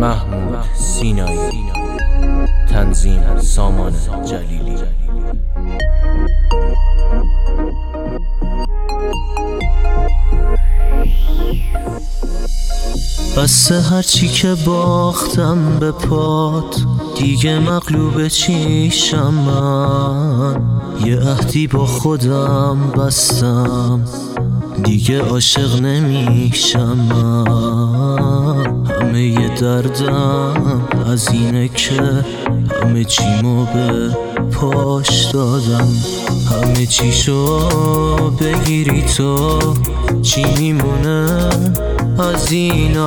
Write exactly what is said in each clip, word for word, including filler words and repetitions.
محمود سینایی، تنظیم سامان جلیلی. بسه هرچی که باختم به پات، دیگه مغلوب چیشم من. یه عهدی با خودم بستم، دیگه عاشق نمیشم من. همه ی دردم از اینه که همه چیمو به پاش دادم. همه چیشو بگیری تو، چی میمونه از این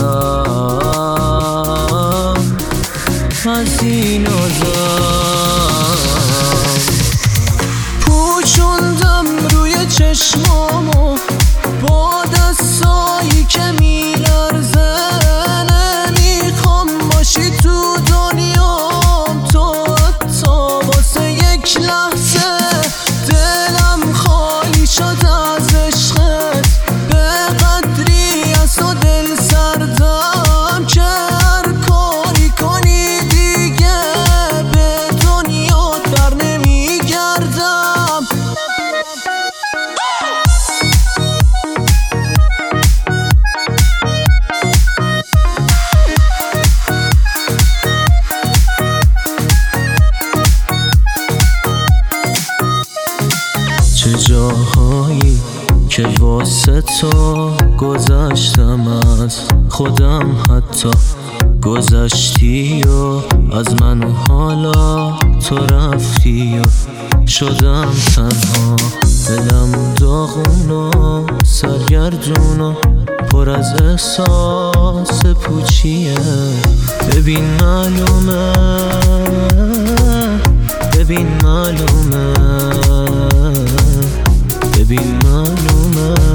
آدم، از این آدم. پوچوندم روی چشمامو با دستایی که میلرزه. نمیخوام باشی تو دنیام تو، حتی واسه یک لحظه. دلم خالی شد از عشقت، به قدری از تو دل سردم که هر کاری کنی دیگه به دنیات بر نمیگردم. چه جاهایی که واسه تو گذشتم از خودم، حتی گذشتی و از من و حالا تو رفتی و شدم تنها. دلم داغون و سرگردون و پر از احساس پوچیه. ببین معلومه، ببین معلومه، ببین معلومه